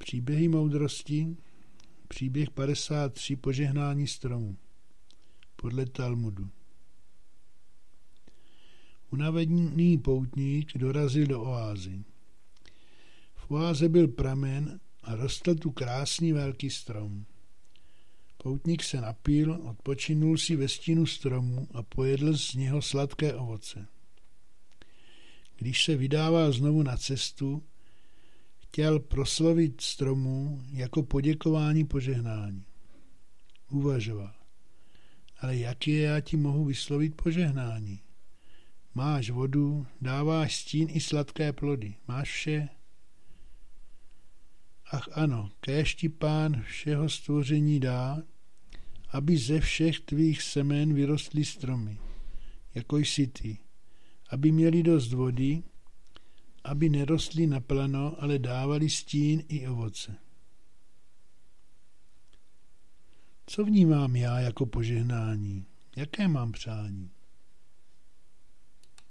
Příběhy moudrosti, příběh 53 požehnání stromu, podle Talmudu. Unavený poutník dorazil do oázy. V oáze byl pramen a rostl tu krásný velký strom. Poutník se napil, odpočinul si ve stínu stromu a pojedl z něho sladké ovoce. Když se vydával znovu na cestu, chtěl proslovit stromu jako poděkování požehnání. Uvažoval, ale jak já ti mohu vyslovit požehnání? Máš vodu, dáváš stín i sladké plody, máš vše? Ach ano, kéž ti Pán všeho stvoření dá, aby ze všech tvých semen vyrostly stromy, jako jsi ty, aby měli dost vody, aby nerostly na plano, ale dávali stín i ovoce. Co vnímám já jako požehnání? Jaké mám přání?